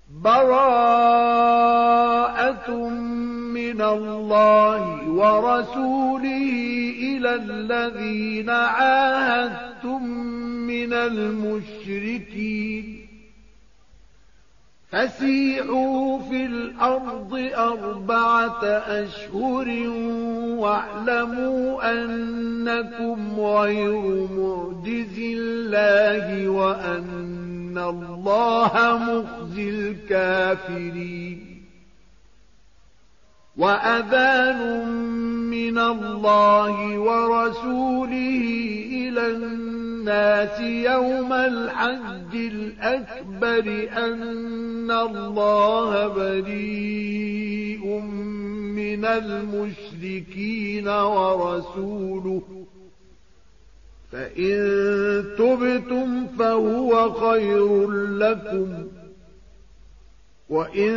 براءة من الله ورسوله إلى الذين عاهدتم من المشركين فسيحوا في الأرض 4 أشهر واعلموا أنكم غير معجزي الله وأن الله مخزي الكافرين وأذان من الله ورسوله إلى الناس يوم الحج الأكبر أن الله بريء من المشركين ورسوله فإن تبتم فهو خير لكم وإن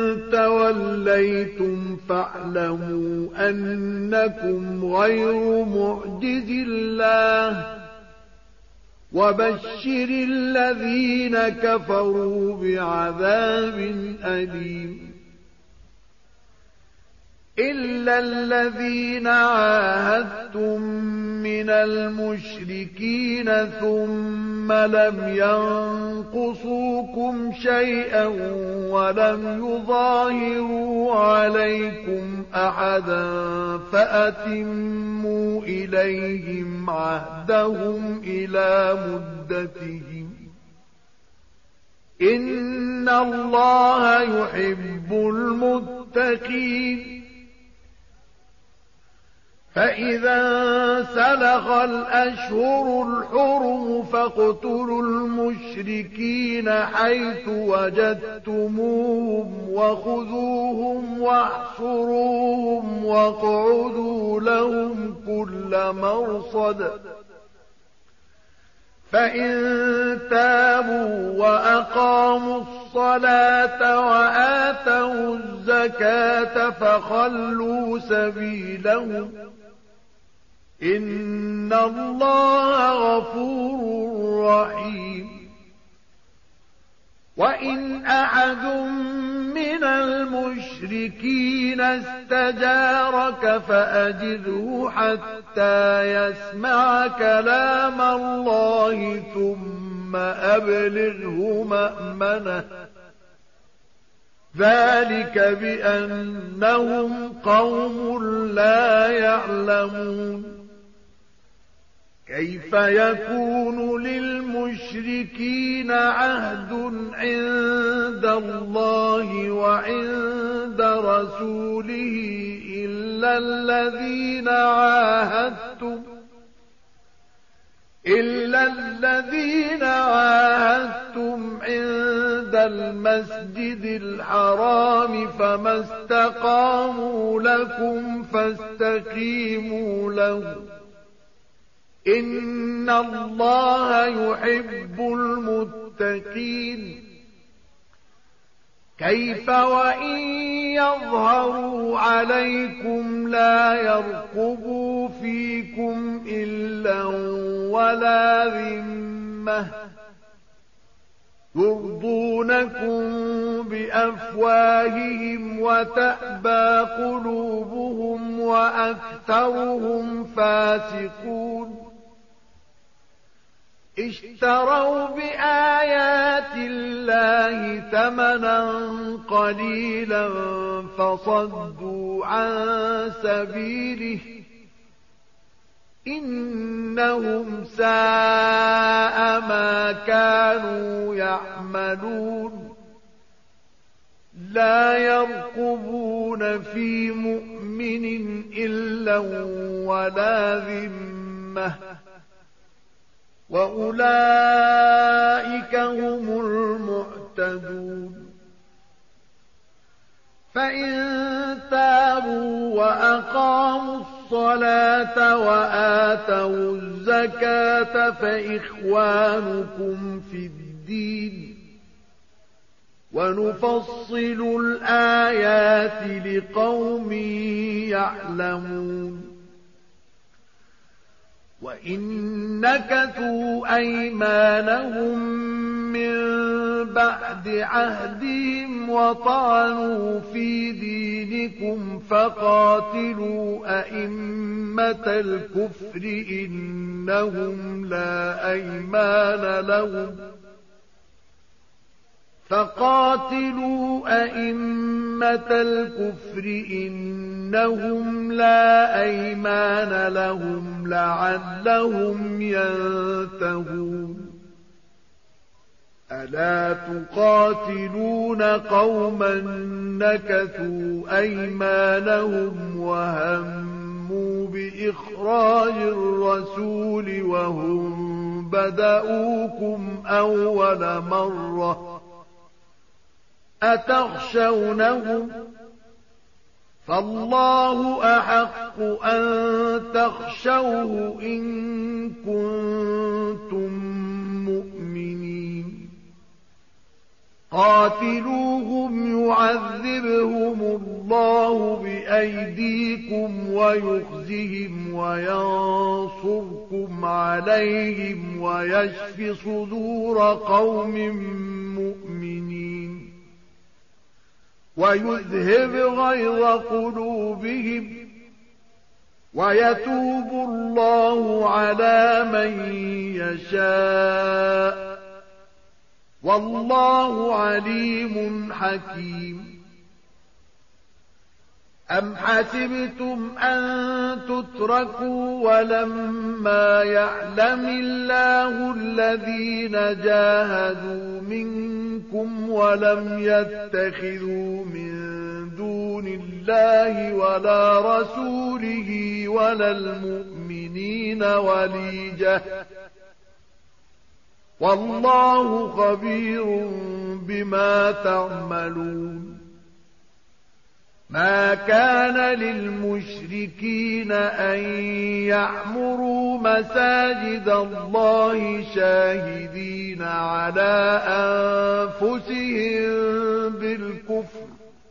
توليتم فاعلموا أنكم غير معجز الله وبشر الذين كفروا بعذاب أليم إلا الذين عاهدتم من المشركين ثم لم ينقصوكم شيئا ولم يظاهروا عليكم أحدا فأتموا إليهم عهدهم إلى مدتهم إن الله يحب المتقين فإذا سلخ الأشهر الحرم فاقتلوا المشركين حيث وجدتموهم وخذوهم واحصروهم واقعدوا لهم كل مرصد فإن تابوا وأقاموا الصلاة وآتوا الزكاة فخلوا سبيلهم إن الله غفور رحيم وإن أحد من المشركين استجارك فأجره حتى يسمع كلام الله ثم أبلغه مأمنه ذلك بأنهم قوم لا يعلمون كيف يكون للمشركين عهد عند الله وعند رسوله إلا الذين عاهدتم عند المسجد الحرام فما استقاموا لكم فاستقيموا له إن الله يحب المتقين كيف وإن يظهروا عليكم لا يرقبوا فيكم إلا ولا ذمة يرضونكم بأفواههم وتأبى قلوبهم وأكثرهم فاسقون اشتروا بآيات الله ثمنا قليلا فصدوا عن سبيله إنهم ساء ما كانوا يعملون لا يرقبون في مؤمن إلا ولا ذمة وأولئك هم المعتدون فإن تابوا وأقاموا الصلاة وآتوا الزكاة فإخوانكم في الدين ونفصل الآيات لقوم يعلمون وإن نكثوا أيمانهم من بعد عهدهم وطعنوا في دينكم فقاتلوا أئمة الكفر إنهم لا أيمان لهم لعلهم ينتهون ألا تقاتلون قوما نكثوا أيمانهم وهموا بإخراج الرسول وهم بدأوكم أول مرة أتخشونهم فالله أحق أن تخشوه إن كنتم مؤمنين قاتلوهم يعذبهم الله بأيديكم ويخزهم وينصركم عليهم ويشف صدور قوم مؤمنين ويذهب غيظ قلوبهم ويتوب الله على من يشاء والله عليم حكيم أم حسبتم أن تتركوا ولما يعلم الله الذين جاهدوا منكم ولم يتخذوا من دون الله ولا رسوله ولا المؤمنين وليجة والله خبير بما تعملون ما كان للمشركين أن يعمروا مساجد الله شاهدين على أنفسهم بالكفر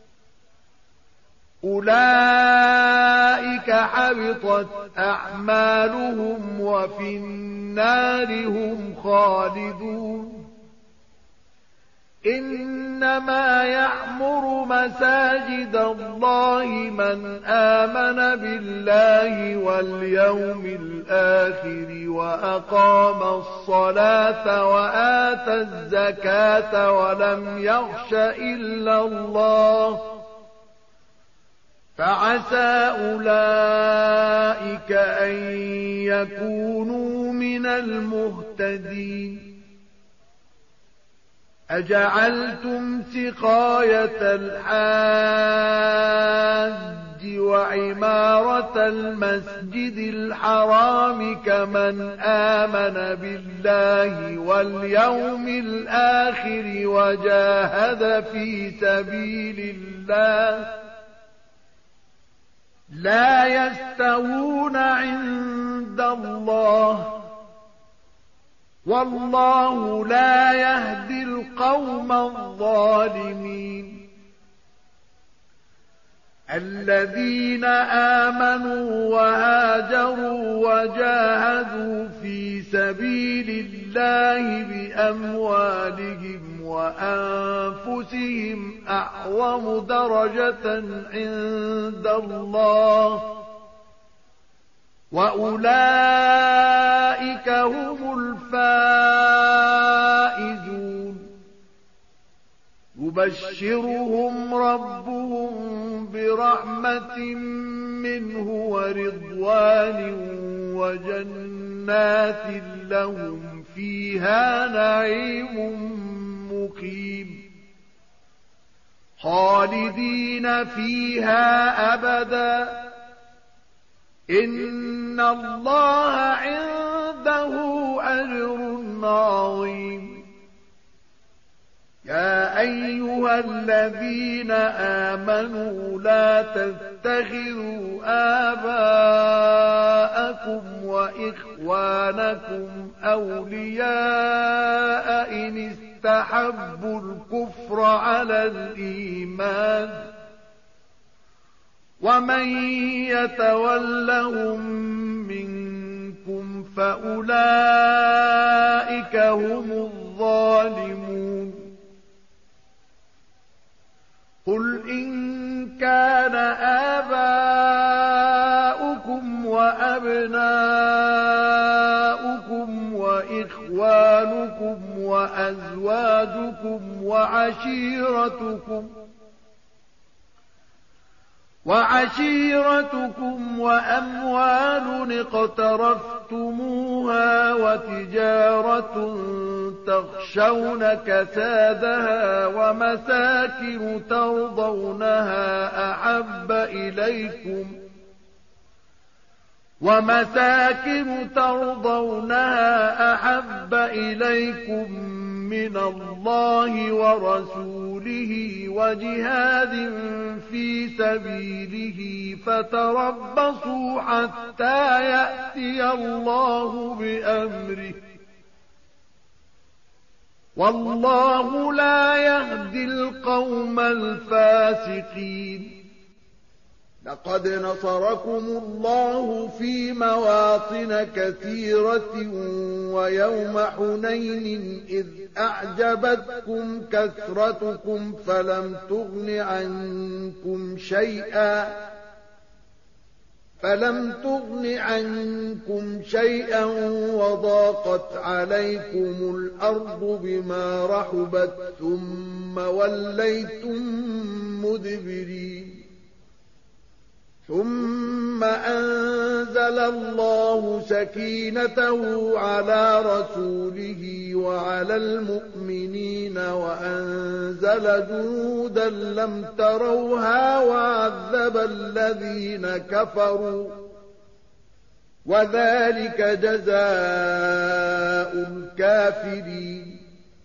أولئك حبطت أعمالهم وفي النار هم خالدون إنما يعمر مساجد الله من آمن بالله واليوم الآخر وأقام الصلاة وآتى الزكاة ولم يخش إلا الله فعسى أولئك أن يكونوا من المهتدين أجعلتم سقاية الحاج وعمارة المسجد الحرام كمن آمن بالله واليوم الآخر وجاهد في سبيل الله لا يستوون عند الله والله لا يهدي القوم الظالمين الذين آمنوا وهاجروا وجاهدوا في سبيل الله بأموالهم وأنفسهم أعظم درجة عند الله وأولئك هم الفائزون يبشرهم ربهم برحمة منه ورضوان وجنات لهم فيها نعيم مقيم خالدين فيها أبدا إن الله عنده أجر عظيم يا أيها الذين آمنوا لا تتخذوا آباءكم وإخوانكم أولياء إن استحبوا الكفر على الإيمان ومن يتولهم منكم فأولئك هم الظالمون قل إن كان آباؤكم وأبناؤكم وإخوانكم وأزواجكم وعشيرتكم وأموال اقترفتموها وتجارة تخشون كسادها ومساكن ترضونها أحب إليكم من الله ورسوله وجهاد في سبيله فتربصوا حتى يأتي الله بأمره والله لا يهدي القوم الفاسقين. لقد نصركم الله في مواطن كثيرة ويوم حنين إذ أعجبتكم كثرتكم فلم تغن عنكم شيئا وضاقت عليكم الأرض بما رحبت ثم وليتم مدبرين. ثم أنزل الله سكينته على رسوله وعلى المؤمنين وأنزل جنودا لم تروها وعذب الذين كفروا وذلك جزاء الكافرين.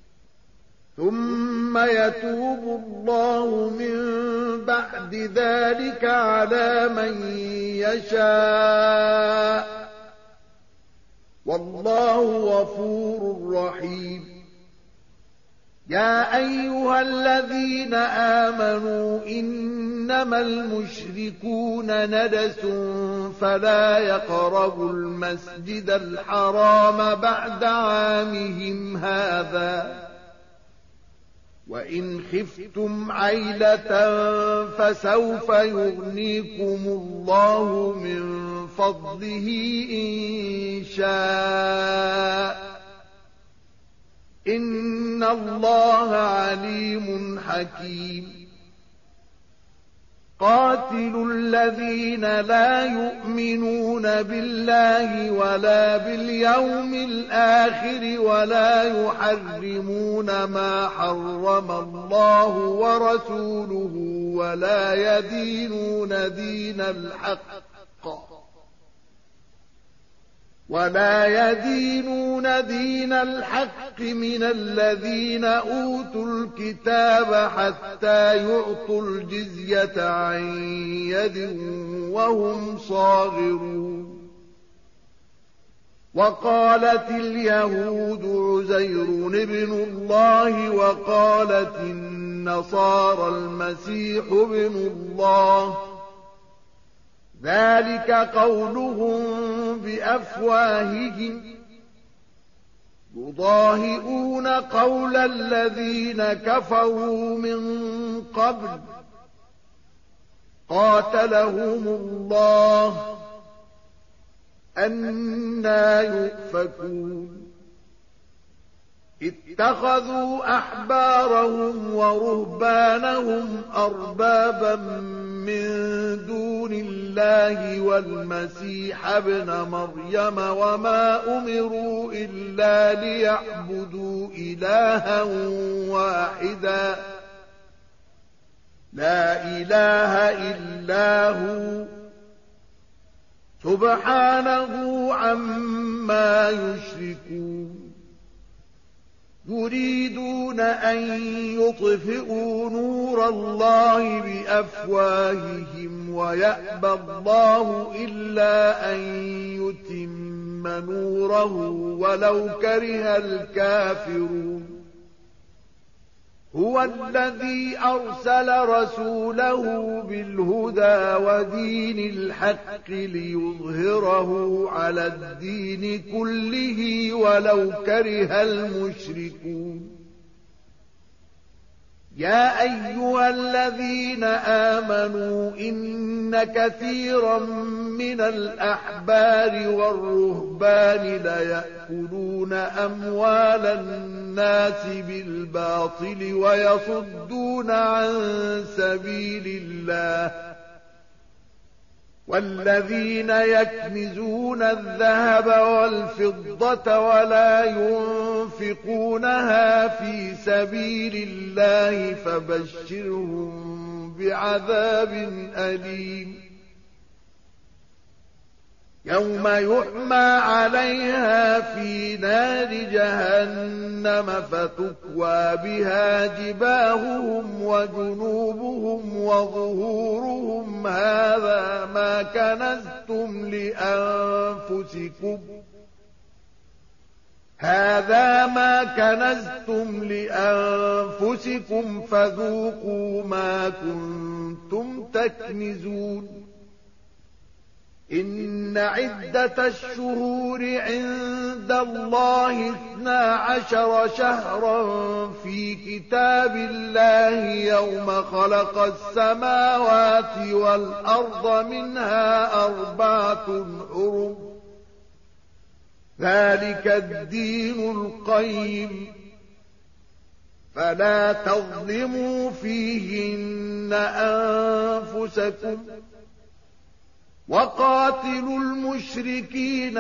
ثم يتوب الله من بعد ذلك على من يشاء والله غفور رحيم. يا أيها الذين آمنوا إنما المشركون نجس فلا يقربوا المسجد الحرام بعد عامهم هذا وإن خفتم عيلة فسوف يغنيكم الله من فضله إن شاء إن الله عليم حكيم. قاتلوا الذين لا يؤمنون بالله ولا باليوم الآخر ولا يحرمون ما حرم الله ورسوله ولا يدينون دين الحق من الذين أوتوا الكتاب حتى يعطوا الجزية عن يد وهم صاغرون. وقالت اليهود عزير ابن الله وقالت النصارى المسيح ابن الله ذلك قولهم بأفواههم يضاهئون قول الذين كفروا من قبل قاتلهم الله أنى يؤفكون. اتخذوا أحبارهم ورهبانهم أربابا من دون الله والمسيح ابن مريم وما أمروا إلا ليعبدوا إلها واحدا لا إله إلا هو سبحانه عما يشركون. يريدون أن يطفئوا نور الله بأفواههم ويأبى الله إلا أن يتم نوره ولو كره الكافرون. هو الذي أرسل رسوله بالهدى ودين الحق ليظهره على الدين كله ولو كره المشركون. يا أيها الذين آمنوا إن كثيرا من الأحبار والرهبان ليأكلون أموال الناس بالباطل ويصدون عن سبيل الله والذين يكنزون الذهب والفضة ولا ينفقونها في سبيل الله فبشرهم بعذاب أليم يوم يحمى عليها في نار جهنم فتكوى بها جباههم وجنوبهم وظهورهم هذا ما كنزتم لأنفسكم فذوقوا ما كنتم تكنزون إن عدة الشهور عند الله 12 شهرا في كتاب الله يوم خلق السماوات والأرض منها 4 حرم ذلك الدين القيم فلا تظلموا فيهن أنفسكم وقاتلوا المشركين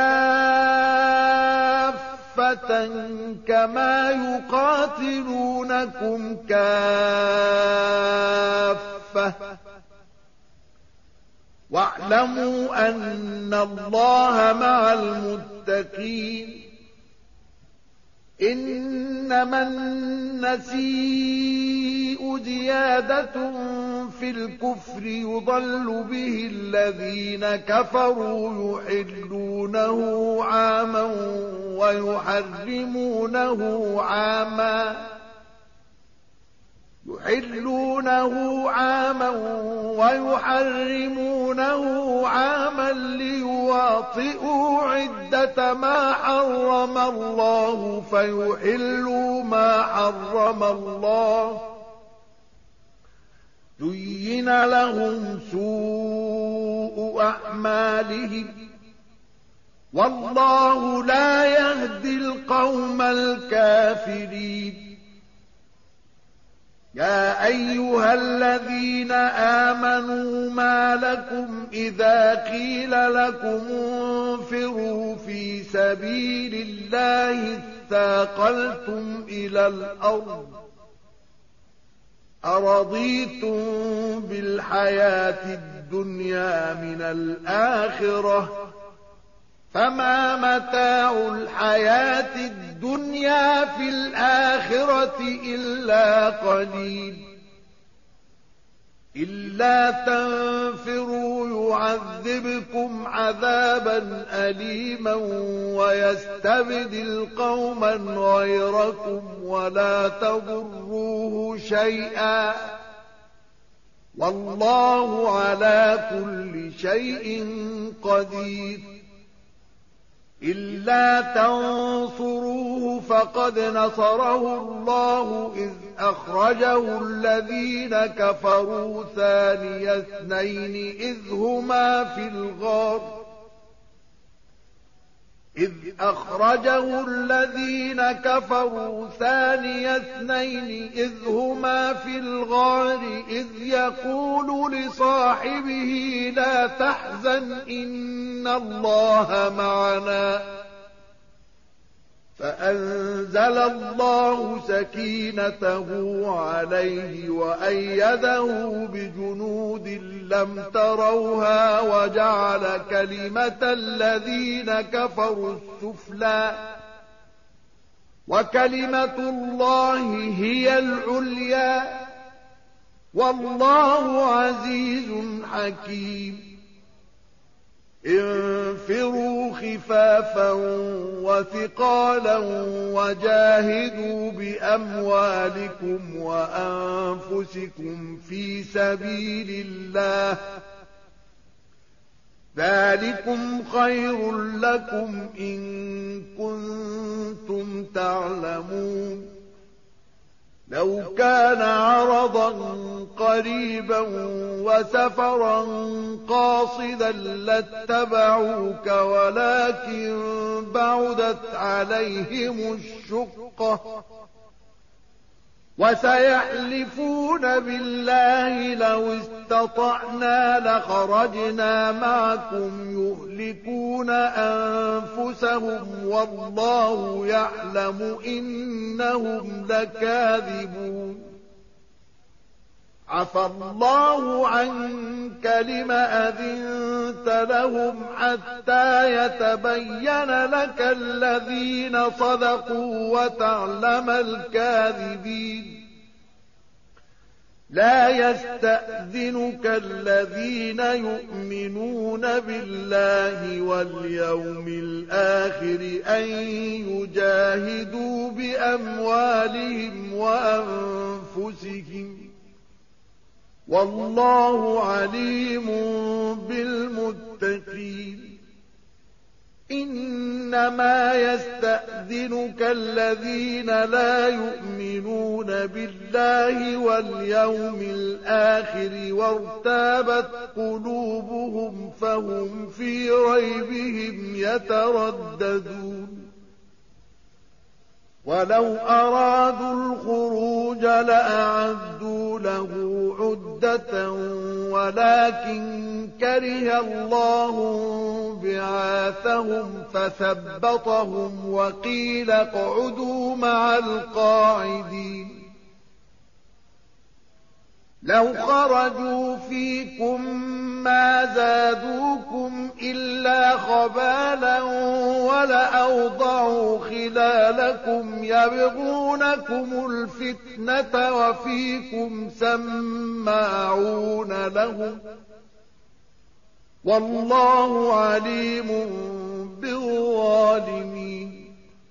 كافة كما يقاتلونكم كافة واعلموا أن الله مع المتقين إنما النسيء زيادة في الكفر يضل به الذين كفروا يحلونه عاما ويحرمونه عاما ليواطئوا عدة ما حرم الله فيحلوا ما حرم الله زين لهم سوء أعمالهم والله لا يهدي القوم الكافرين يا أيها الذين آمنوا ما لكم إذا قيل لكم انفروا في سبيل الله اثاقلتم إلى الأرض أرضيتم بالحياة الدنيا من الآخرة فما متاع الحياة الدنيا في الآخرة إلا قليل إلا تنفروا يعذبكم عذابا أليما ويستبدل قوما غيركم ولا تضروه شيئا والله على كل شيء قدير إلا تنصروه فقد نصره الله إذ أخرجه الذين كفروا ثاني اثنين إذ أخرجه الذين كفروا ثاني اثنين إذ هما في الغار إذ يقول لصاحبه لا تحزن إن الله معنا فأنزل الله سكينته عليه وأيده بجنود لم تروها وجعل كلمة الذين كفروا السفلى وكلمة الله هي العليا والله عزيز حكيم انفروا خفافا وثقالا وجاهدوا بأموالكم وأنفسكم في سبيل الله ذلكم خير لكم إن كنتم تعلمون لو كان عرضا قريبا وسفرا قاصدا لاتبعوك ولكن بعدت عليهم الشقة وسيحلفون بالله لو استطعنا لخرجنا معكم يهلكون أنفسهم والله يعلم إنهم لكاذبون عفى الله عنك لم أذنت لهم حتى يتبين لك الذين صدقوا وتعلم الكاذبين لا يستأذنك الذين يؤمنون بالله واليوم الآخر أن يجاهدوا بأموالهم وأنفسهم والله عليم بالمتقين إنما يستأذنك الذين لا يؤمنون بالله واليوم الآخر وارتابت قلوبهم فهم في ريبهم يترددون ولو أرادوا الخروج لأعدوا له عدة ولكن كره الله بعاثهم فثبطهم وقيل اقعدوا مع القاعدين لو خرجوا فيكم ما زادوكم إلا خبالا ولأوضعوا خلالكم يبغونكم الفتنة وفيكم سماعون لهم والله عليم بالظالمين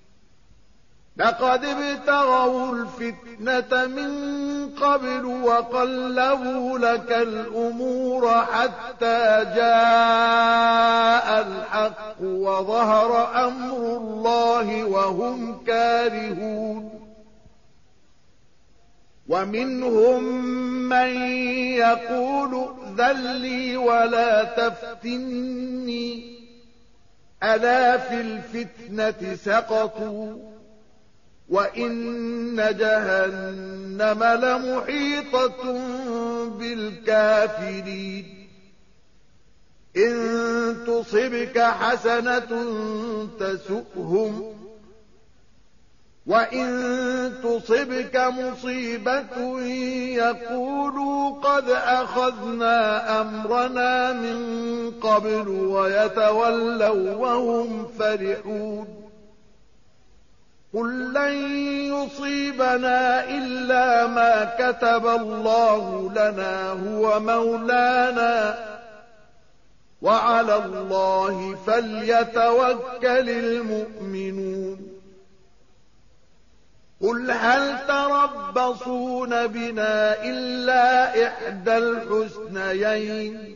لقد ابتغوا الفتنة من قبل وقلبوا لك الأمور حتى جاء الحق وظهر أمر الله وهم كارهون ومنهم من يقول ائذن لي ولا تفتني ألا في الفتنة سقطوا وإن جهنم لمحيطة بالكافرين إن تصبك حسنة تسؤهم وإن تصبك مصيبة يقولوا قد أخذنا أمرنا من قبل ويتولوا وهم فرحون قل لن يصيبنا إلا ما كتب الله لنا هو مولانا وعلى الله فليتوكل المؤمنون قل هل تربصون بنا إلا إحدى الحسنيين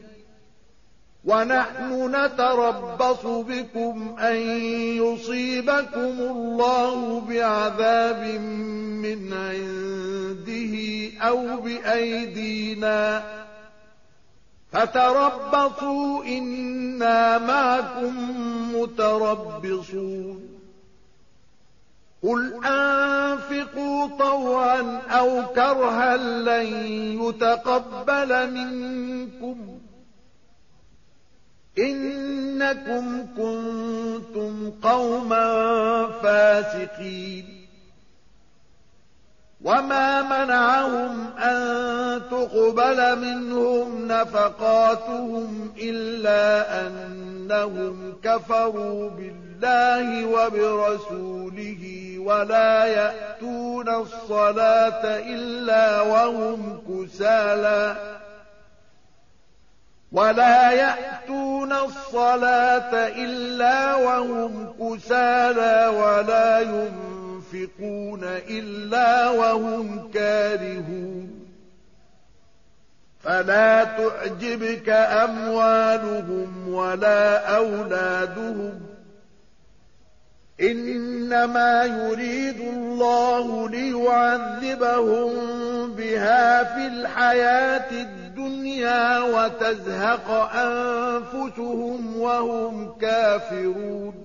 ونحن نتربص بكم أن يصيبكم الله بعذاب من عنده أو بأيدينا فتربصوا إنا معكم متربصون قل أنفقوا طوعا أو كرها لن يتقبل منكم إنكم كنتم قوما فاسقين وما منعهم أن تقبل منهم نفقاتهم إلا أنهم كفروا بالله وبرسوله ولا يأتون الصلاة إلا وهم كسالى ولا ينفقون إلا وهم كارهون فلا تعجبك أموالهم ولا أولادهم إنما يريد الله ليعذبهم بها في الحياة الدنيا وتزهق أنفسهم وهم كافرون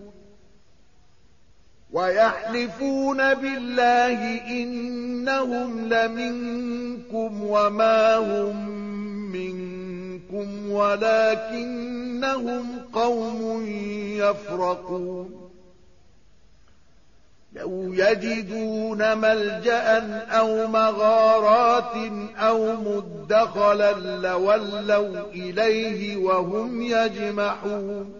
ويحلفون بالله إنهم لمنكم وما هم منكم ولكنهم قوم يفرقون لو يجدون ملجأ أو مغارات أو مدخلا لولوا إليه وهم يجمحون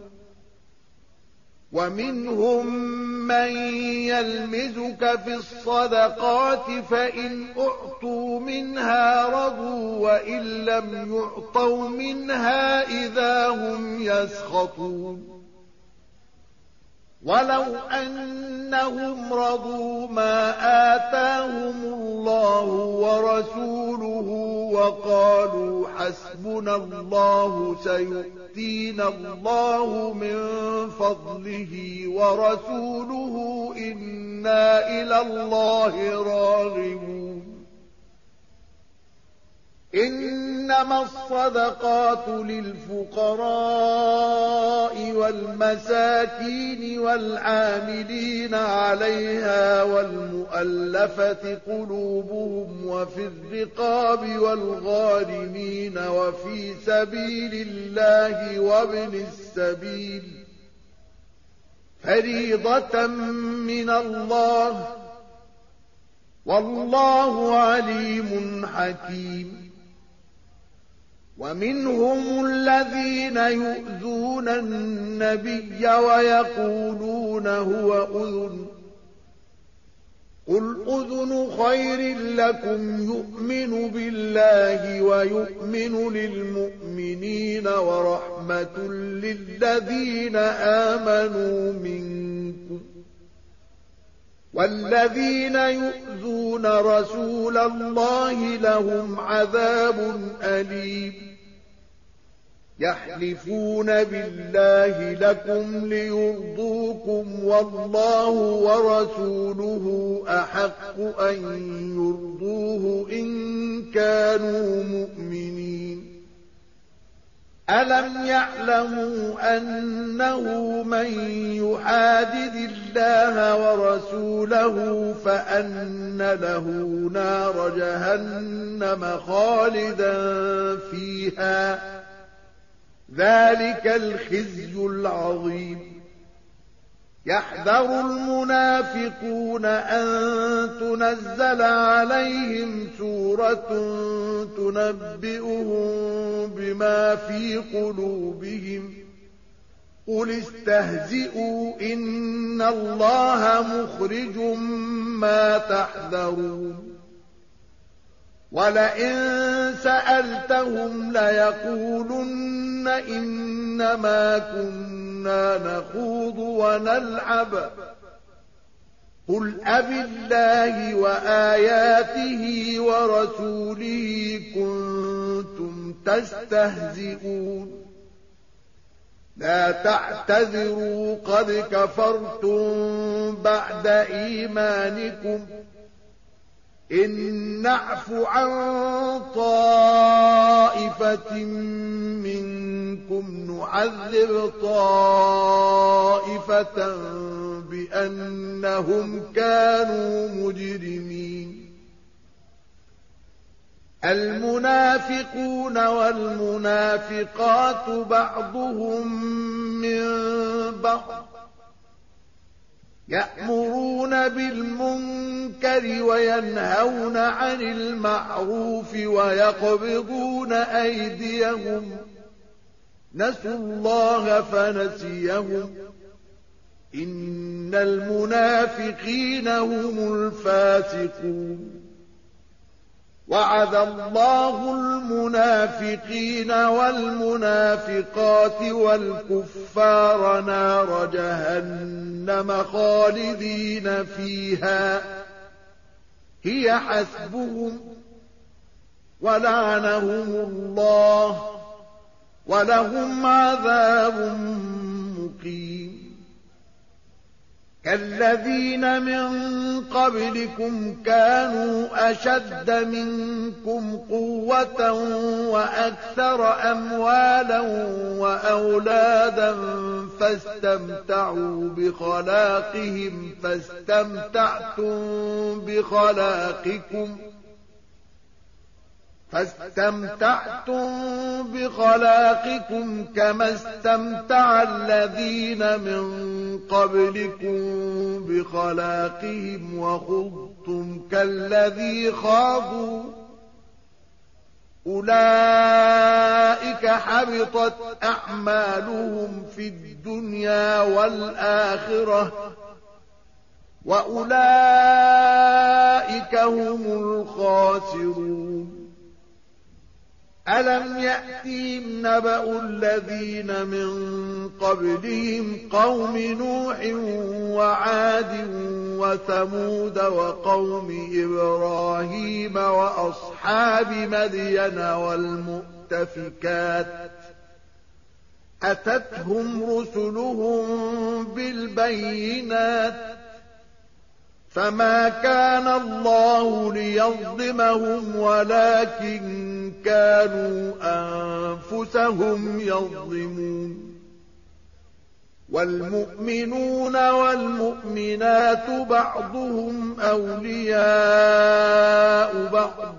ومنهم من يلمزك في الصدقات فإن أعطوا منها رضوا وإن لم يعطوا منها إذا هم يسخطون ولو أنهم رضوا ما آتاهم الله ورسوله وقالوا حسبنا الله سيؤتينا الله من فضله ورسوله إنا إلى الله راغبون إنما الصدقات للفقراء والمساكين والعاملين عليها والمؤلفة قلوبهم وفي الرقاب والغارمين وفي سبيل الله وابن السبيل فريضة من الله والله عليم حكيم ومنهم الذين يؤذون النبي ويقولون هو أذن قل أذن خير لكم يؤمن بالله ويؤمن للمؤمنين ورحمة للذين آمنوا منكم والذين يؤذون رسول الله لهم عذاب أليم يحلفون بالله لكم ليرضوكم والله ورسوله أحق أن يرضوه إن كانوا مؤمنين ألم يعلموا أنه من يحادد الله ورسوله فأن له نار جهنم خالدا فيها ذلك الخزي العظيم يحذر المنافقون أن تنزل عليهم سورة تنبئهم بما في قلوبهم قل استهزئوا إن الله مخرج ما تحذرون ولئن سألتهم ليقولن إنما كنا نخوض ونلعب قل أبالله وآياته ورسوله كنتم تستهزئون لا تعتذروا قد كفرتم بعد إيمانكم إن نعف عن طائفة منكم نعذب طائفة بأنهم كانوا مجرمين المنافقون والمنافقات بعضهم من بعض يأمرون بالمنكر وينهون عن المعروف ويقبضون أيديهم نسوا الله فنسيهم إن المنافقين هم الفاسقون وعد الله المنافقين والمنافقات والكفار نار جهنم خالدين فيها هي حسبهم ولعنهم الله ولهم عذاب مقيم كالذين من قبلكم كانوا أشد منكم قوة وأكثر أموالا وأولادا فاستمتعوا بخلاقهم فاستمتعتم بخلاقكم كما استمتع الذين من قبلكم بخلاقهم وخضتم كالذي خاضوا أولئك حبطت أعمالهم في الدنيا والآخرة وأولئك هم الخاسرون ألم يأتهم نبأ الذين من قبلهم قوم نوح وعاد وثمود وقوم إبراهيم وأصحاب مدين والمؤتفكات أتتهم رسلهم بالبينات فما كان الله ليظلمهم ولكن كانوا أنفسهم يظلمون والمؤمنون والمؤمنات بعضهم أولياء بعض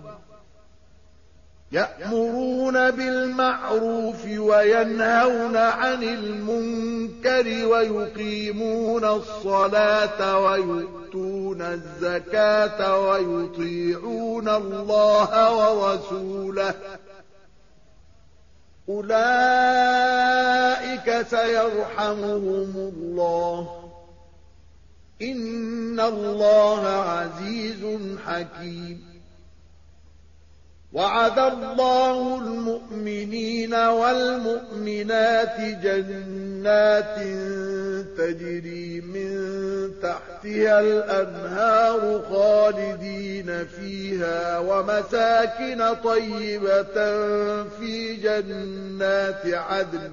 يأمرون بالمعروف وينهون عن المنكر ويقيمون الصلاة ويؤتون الزكاة ويطيعون الله ورسوله أولئك سيرحمهم الله إن الله عزيز حكيم وعد الله المؤمنين والمؤمنات جنات تجري من تحتها الأنهار خالدين فيها ومساكن طيبة في جنات عدن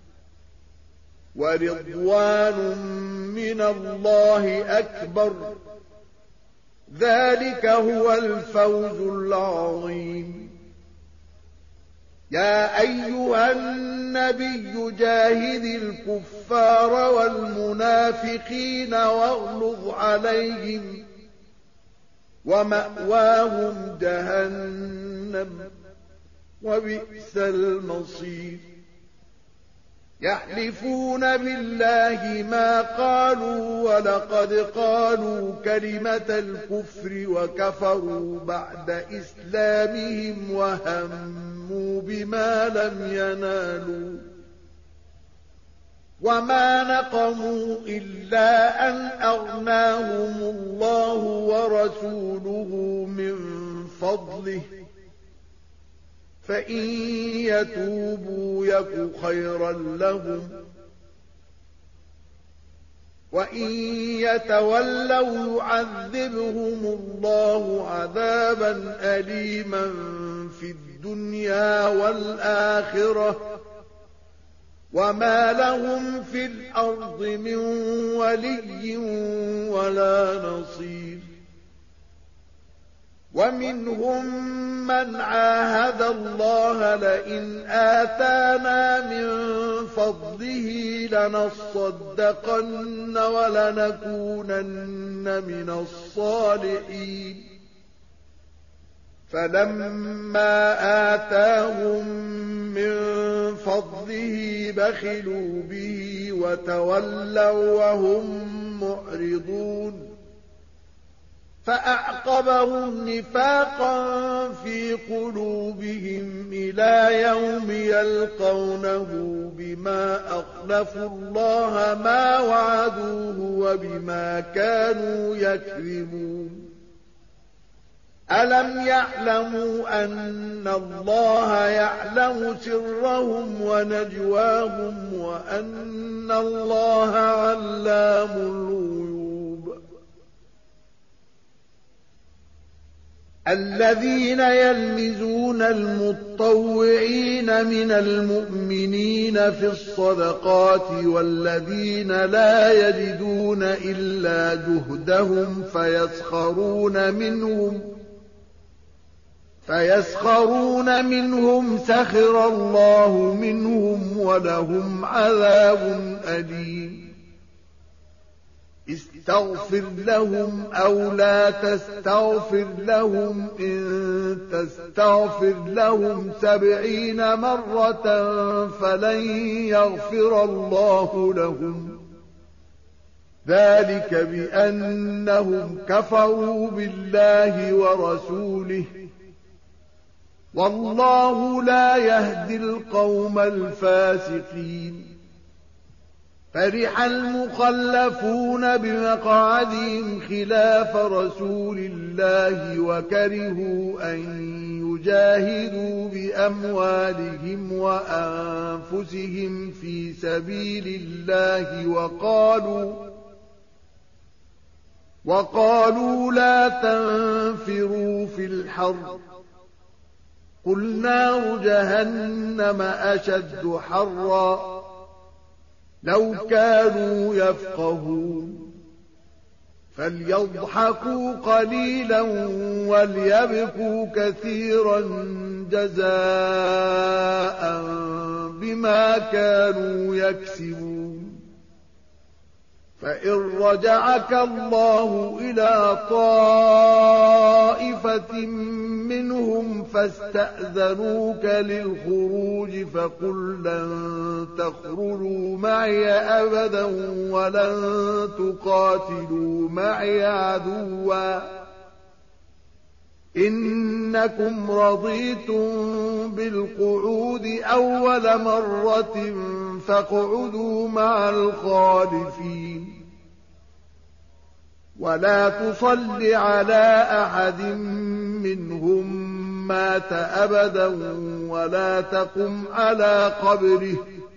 ورضوان من الله أكبر ذلك هو الفوز العظيم يا أيها النبي جاهد الكفار والمنافقين واغلظ عليهم ومأواهم جهنم وبئس المصير يحلفون بالله ما قالوا ولقد قالوا كلمة الكفر وكفروا بعد إسلامهم وهموا بما لم ينالوا وما نقموا إلا أن أغناهم الله ورسوله من فضله فإن يتوبوا يك خيرا لهم وإن يتولوا يعذبهم الله عذابا أليما في الدنيا والآخرة وما لهم في الأرض من ولي ولا نصير ومنهم من عاهد الله لئن آتانا من فضله لنصدقن ولنكونن من الصالحين فلما آتاهم من فضله بخلوا به وتولوا وهم معرضون فأعقبهم نفاقا في قلوبهم إلى يوم يلقونه بما أخلفوا الله ما وعدوه وبما كانوا يكذبون ألم يعلموا أن الله يعلم سرهم ونجواهم وأن الله علام الغيوب الذين يلمزون المطوعين من المؤمنين في الصدقات والذين لا يجدون إلا جهدهم فيسخرون منهم سخر الله منهم ولهم عذاب أليم استغفر لهم أو لا تستغفر لهم إن تستغفر لهم 70 مرة فلن يغفر الله لهم ذلك بأنهم كفروا بالله ورسوله والله لا يهدي القوم الفاسقين فرح المخلفون بمقعدهم خلاف رسول الله وكرهوا أن يجاهدوا بأموالهم وأنفسهم في سبيل الله وقالوا لا تنفروا في الحر قل نار جهنم أشد حرا لو كانوا يفقهون فليضحكوا قليلا وليبكوا كثيرا جزاء بما كانوا يكسبون فإن رجعك الله إلى طائفة منهم فاستأذنوك للخروج فقل لن تخرجوا معي أبدا ولن تقاتلوا معي عدوا إنكم رضيتم بالقعود أول مرة فاقعدوا مع الخالفين ولا تصل على أحد منهم مات أبدا ولا تقم على قبره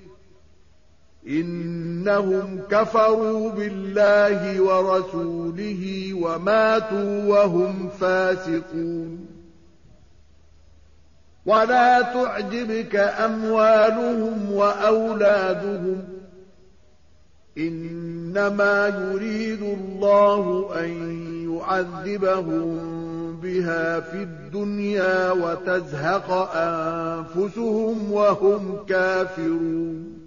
إنهم كفروا بالله ورسوله وماتوا وهم فاسقون ولا تعجبك أموالهم وأولادهم إنما يريد الله أن يعذبهم بها في الدنيا وتزهق أنفسهم وهم كافرون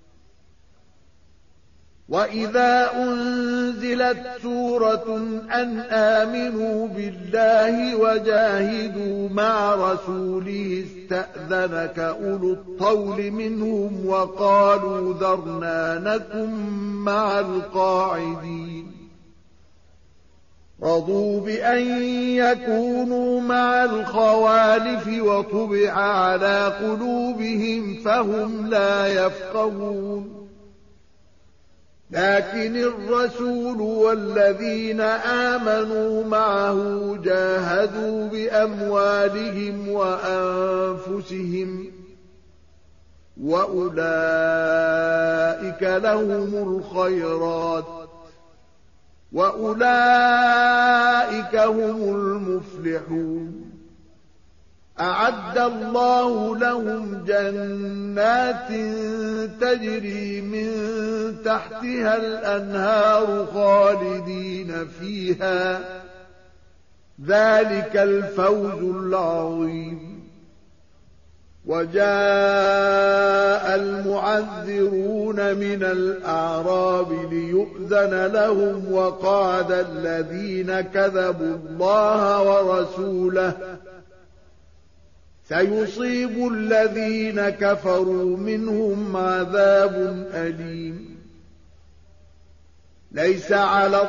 وإذا أنزلت سورة أن آمنوا بالله وجاهدوا مع رسوله استأذنك أولو الطول منهم وقالوا ذرنا نكن مع القاعدين رضوا بأن يكونوا مع الخوالف وطبع على قلوبهم فهم لا يفقهون لكن الرسول والذين آمنوا معه جاهدوا بأموالهم وأنفسهم وأولئك لهم الخيرات وأولئك هم المفلحون أعد الله لهم جنات تجري من تحتها الأنهار خالدين فيها ذلك الفوز العظيم وجاء المعذرون من الأعراب ليؤذن لهم وقعد الذين كذبوا الله ورسوله سيصيب الذين كفروا منهم عذاب أليم ليس على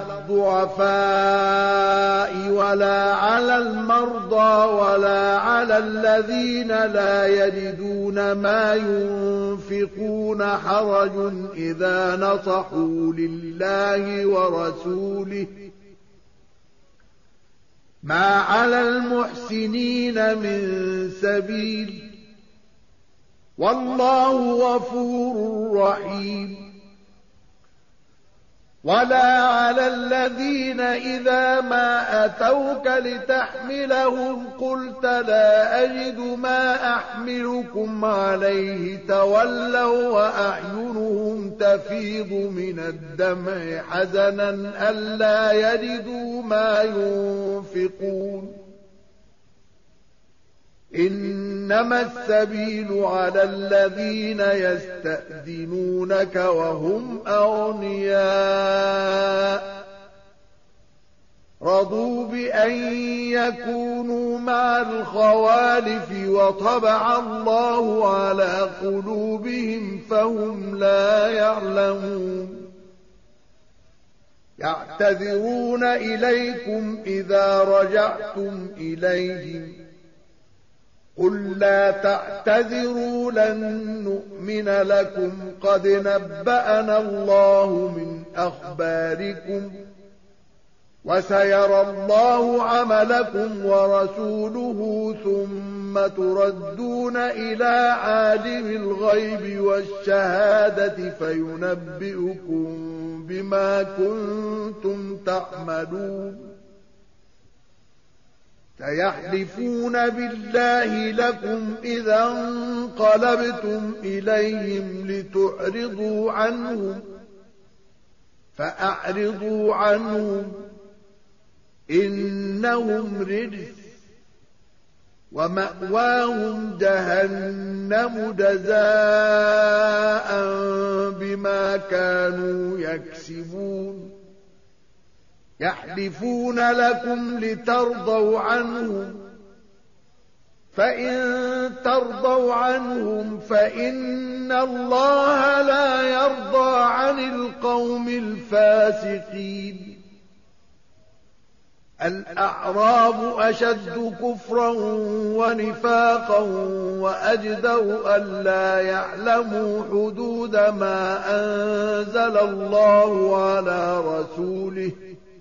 الضعفاء ولا على المرضى ولا على الذين لا يجدون ما ينفقون حرج إذا نصحوا لله ورسوله ما على المحسنين من سبيل والله غفور رحيم ولا على الذين إذا ما أتوك لتحملهم قلت لا أجد ما أحملكم عليه تولوا وأعينهم تفيض من الدمع حزنا ألا يجدوا ما ينفقون إنما السبيل على الذين يستأذنونك وهم أغنياء رضوا بأن يكونوا مع الخوالف وطبع الله على قلوبهم فهم لا يعلمون يعتذرون إليكم إذا رجعتم إليهم قل لا تعتذروا لن نؤمن لكم قد نبأنا الله من أخباركم وسيرى الله عملكم ورسوله ثم تردون إلى عالم الغيب والشهادة فينبئكم بما كنتم تعملون سيحلفون بالله لكم إذا انقلبتم إليهم لتعرضوا عنهم فأعرضوا عنهم إنهم رجس ومأواهم جهنم جزاء بما كانوا يكسبون يحلفون لكم لترضوا عنهم فإن ترضوا عنهم فإن الله لا يرضى عن القوم الفاسقين الأعراب أشد كفرا ونفاقا وأجدر ألا يعلموا حدود ما أنزل الله على رسوله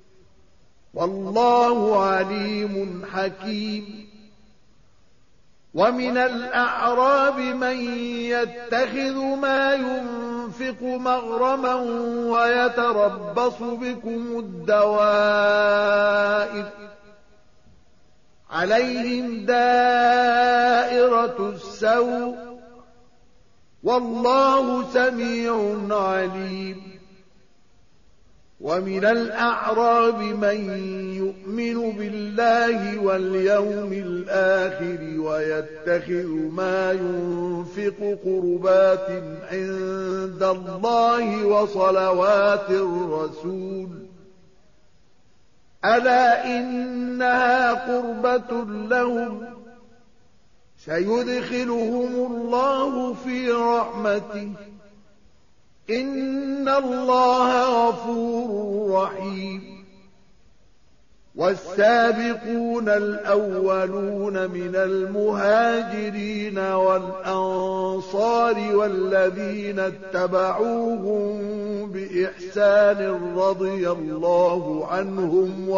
والله عليم حكيم ومن الأعراب من يتخذ ما ينفق مغرما ويتربص بكم الدوائر عليهم دائرة السوء والله سميع عليم ومن الأعراب من يؤمن بالله واليوم الآخر ويتخذ ما ينفق قربات عند الله وصلوات الرسول ألا إنها قربة لهم سيدخلهم الله في رحمته إن الله غفور رحيم والسابقون الأولون من المهاجرين والأنصار والذين اتبعوهم بإحسان رضي الله عنهم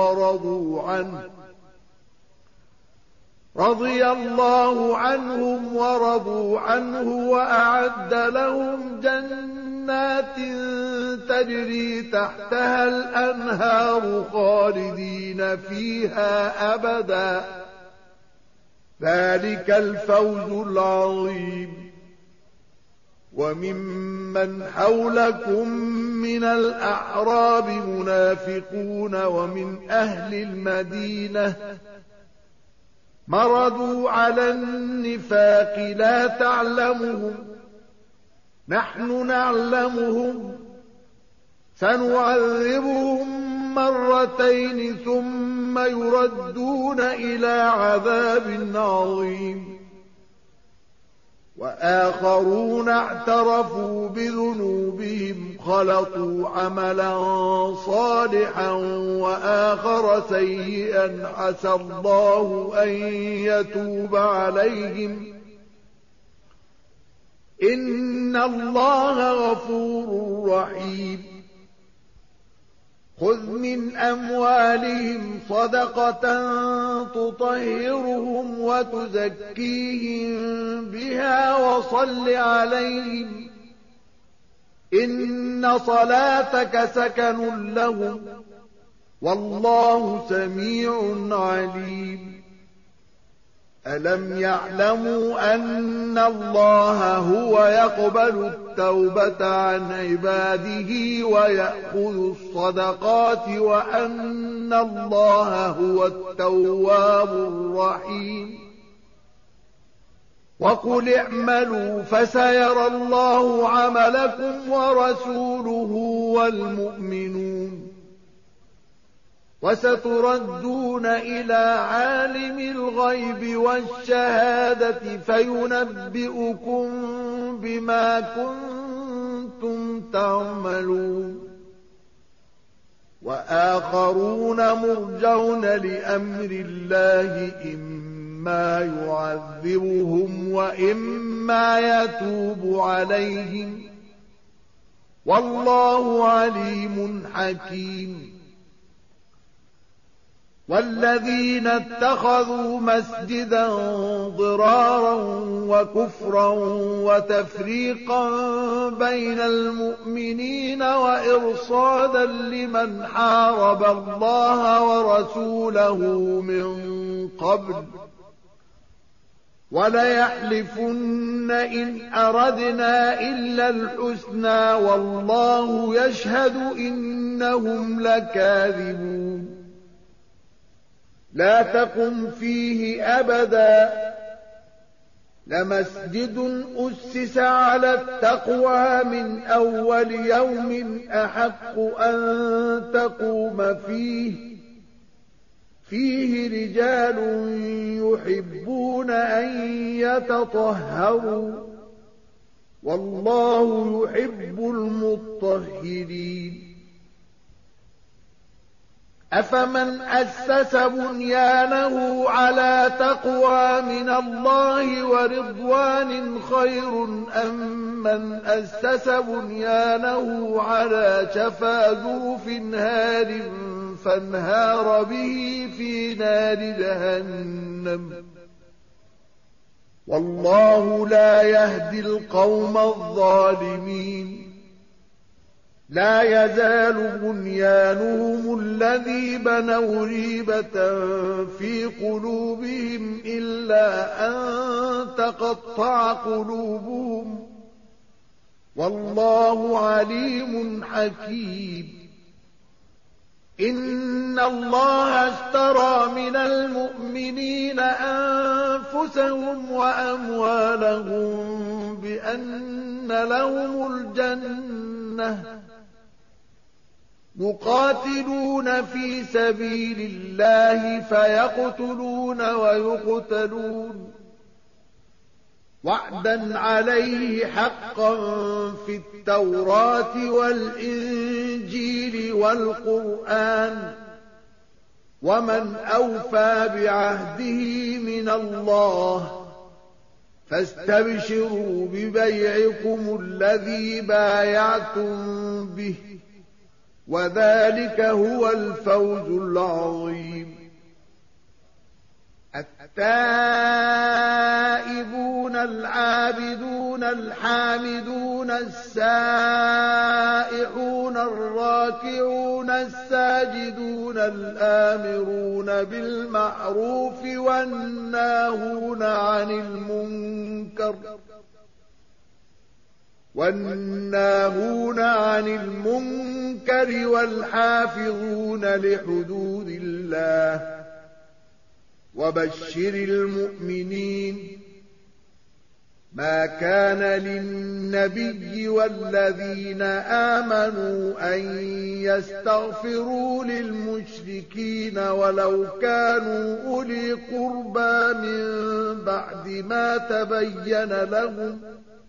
ورضوا عنه وأعد لهم جنات تجري تحتها الأنهار خالدين فيها أبدا ذلك الفوز العظيم وممن حولكم من الأعراب منافقون ومن أهل المدينة مردوا على النفاق لا تعلمهم نحن نعلمهم سنعذبهم مرتين ثم يردون إلى عذاب عظيم وآخرون اعترفوا بذنوبهم خلطوا عملا صالحا وآخر سيئا عسى الله أن يتوب عليهم إن الله غفور رحيم خذ من أموالهم صدقة تطهرهم وتزكيهم بها وصل عليهم إن صلاتك سكن لهم والله سميع عليم ألم يعلموا أن الله هو يقبل التوبة عن عباده ويأخذ الصدقات وأن الله هو التواب الرحيم وقل اعملوا فسيرى الله عملكم ورسوله والمؤمنون وستردون إلى عالم الغيب والشهادة فينبئكم بما كنتم تعملون وآخرون مرجون لأمر الله إما يعذبهم وإما يتوب عليهم والله عليم حكيم والذين اتخذوا مسجدا ضرارا وكفرا وتفريقا بين المؤمنين وإرصادا لمن حارب الله ورسوله من قبل وليحلفن إن أردنا إلا الحسنى والله يشهد إنهم لكاذبون لا تقم فيه أبدا لمسجد أسس على التقوى من أول يوم أحق أن تقوم فيه رجال يحبون أن يتطهروا والله يحب المطهرين أفمن أسس بنيانه على تقوى من الله ورضوان خير أم من أسس بنيانه على شفا جرف هار فانهار به في نار جهنم والله لا يهدي القوم الظالمين لا يزال بنيانهم الذي بنوا ريبة في قلوبهم إلا أن تقطع قلوبهم والله عليم حكيم إن الله اشترى من المؤمنين أنفسهم وأموالهم بأن لهم الجنة يقاتلون في سبيل الله فيقتلون ويقتلون وعدا عليه حقا في التوراة والإنجيل والقرآن ومن أوفى بعهده من الله فاستبشروا ببيعكم الذي بايعتم به وذلك هو الفوز العظيم التائبون العابدون الحامدون السائحون الراكعون الساجدون الآمرون بالمعروف والناهون عن المنكر والحافظون لحدود الله وبشر المؤمنين ما كان للنبي والذين آمنوا أن يستغفروا للمشركين ولو كانوا أولي قربى من بعد ما تبين لهم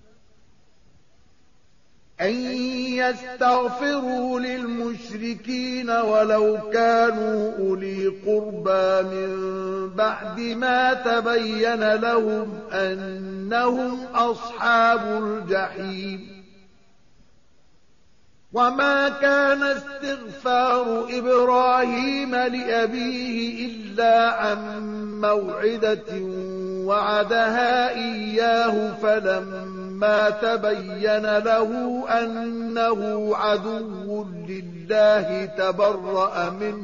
أن يستغفروا للمشركين ولو كانوا أولي قربى من بعد ما تبين لهم أنهم أصحاب الجحيم وما كان استغفار إبراهيم لأبيه إلا عن موعدة وعدها إياه فلما فلما تبين له أنه عدو لله تبرأ منه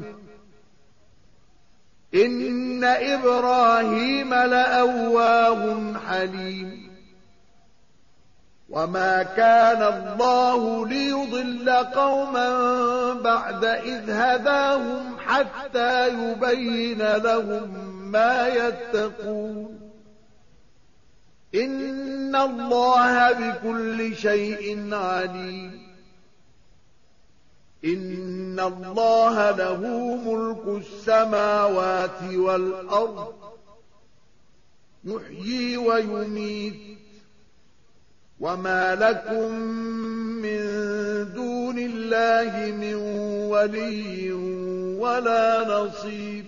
إن إبراهيم لأواه حليم وما كان الله ليضل قوما بعد إذ هداهم حتى يبين لهم ما يتقون إن الله بكل شيء عليم إن الله له ملك السماوات والأرض يحيي ويميت وما لكم من دون الله من ولي ولا نصير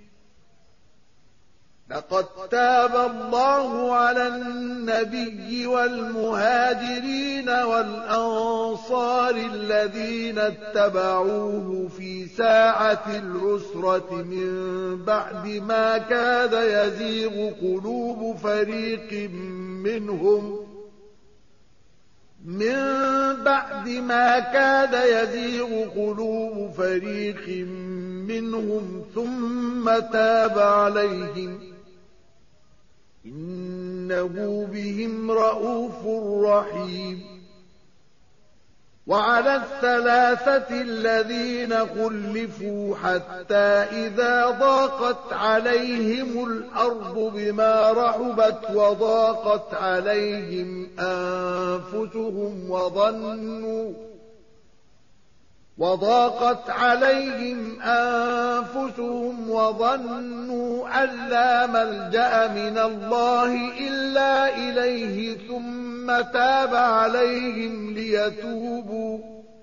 لقد تاب الله على النبي والمهاجرين والأنصار الذين اتبعوه في ساعة العسرة من بعد ما كاد يزيغ قلوب فريق منهم ثم تاب عليهم إنه بهم رءوف رحيم وعلى الثلاثة الذين خلفوا حتى إذا ضاقت عليهم الأرض بما رحبت وضاقت عليهم أنفسهم وظنوا أن لا ملجأ من الله إلا إليه ثم تاب عليهم ليتوبوا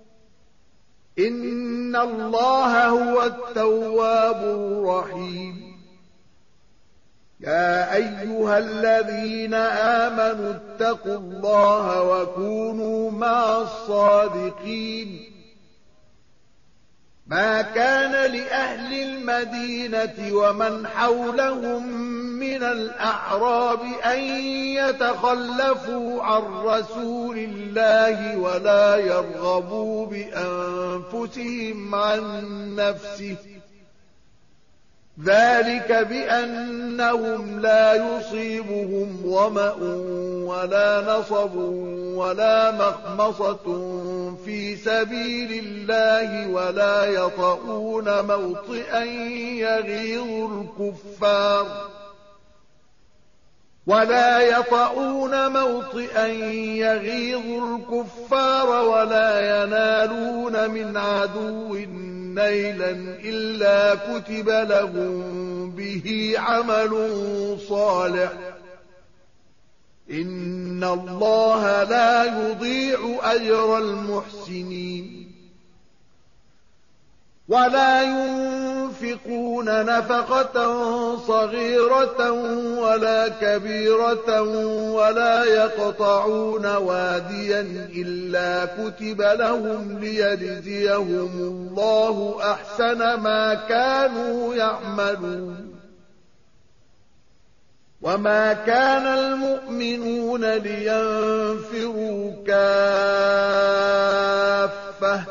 إن الله هو التواب الرحيم يا أيها الذين آمنوا اتقوا الله وكونوا مع الصادقين ما كان لأهل المدينة ومن حولهم من الأعراب أن يتخلفوا عن رسول الله ولا يرغبوا بأنفسهم عن نفسه ذلك بأنهم لا يصيبهم ظمأ ولا نصب ولا مخمصة في سبيل الله ولا يطؤون موطئا يغيظ الكفار ولا ينالون من عدو نيلا إلا كتب لهم به عمل صالح إن الله لا يضيع أجر المحسنين ولا ينفقون نفقة صغيرة ولا كبيرة ولا يقطعون واديا إلا كتب لهم ليجزيهم الله أحسن ما كانوا يعملون وما كان المؤمنون لينفروا كافة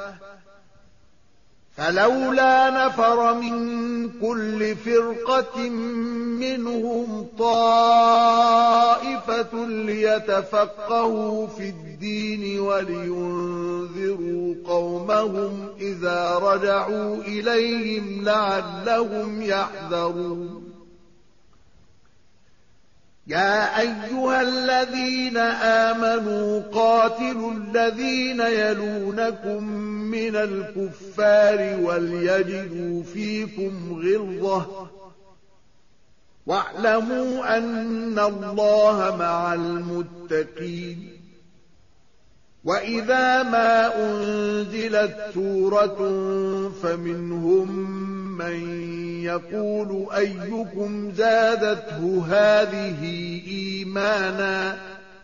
فلولا نفر من كل فرقة منهم طائفة ليتفقهوا في الدين ولينذروا قومهم إذا رجعوا إليهم لعلهم يحذرون يا أيها الذين آمنوا قاتلوا الذين يلونكم من الكفار وليجدوا فيكم غلظة واعلموا أن الله مع المتقين وإذا ما أنزلت سورة فمنهم من يقول أيكم زادته هذه إيمانا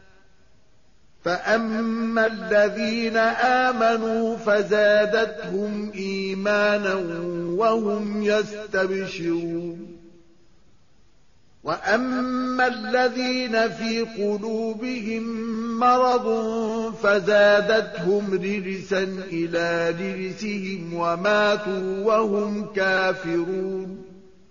فأما الذين آمنوا فزادتهم إيمانا وهم يستبشرون وَأَمَّا الَّذِينَ فِي قُلُوبِهِم مَّرَضٌ فَزَادَتْهُمْ رِجْسًا إِلَىٰ رِجْسِهِمْ وَمَاتُوا وَهُمْ كَافِرُونَ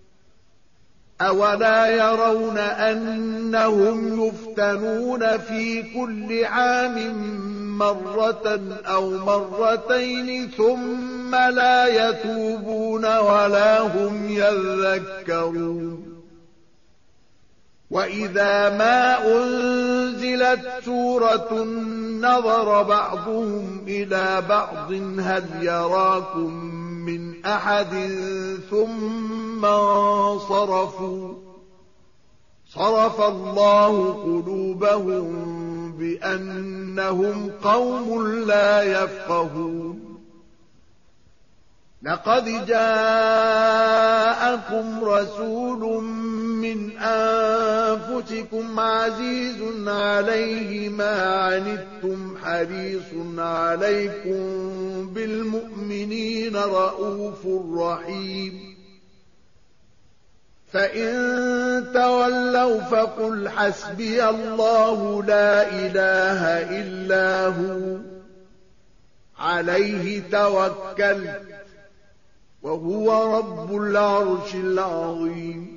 أَوَلَا يَرَوْنَ أَنَّهُمْ يُفْتَنُونَ فِي كُلِّ عَامٍ مَّرَّةً أَوْ مَرَّتَيْنِ ثُمَّ لَا يَتُوبُونَ وَلَا هُمْ يَذَّكَّرُونَ وَإِذَا مَا أُنزِلَتْ سُورَةٌ نَظَرَ بَعْضُهُمْ إِلَى بَعْضٍ هَلْ يَرَاكُم مِّنْ أَحَدٍ ثُمَّ انصَرَفُوا صَرَفَ اللَّهُ قُلُوبَهُم بِأَنَّهُمْ قَوْمٌ لَّا يَفْقَهُونَ لَقَدْ جَاءَكُمْ رَسُولٌ مِّنْ أَنفُسِكُمْ عَزِيزٌ عَلَيْهِ مَا عَنِتُّمْ حَرِيصٌ عَلَيْكُمْ بِالْمُؤْمِنِينَ رَءُوفٌ رَّحِيمٌ فَإِن تَوَلَّوْا فَقُلْ حَسْبِيَ اللَّهُ لَا إِلَٰهَ إِلَّا هُوَ عَلَيْهِ تَوَكَّلْتُ وَهُوَ رَبُّ الْعَرْشِ الْعَظِيمِ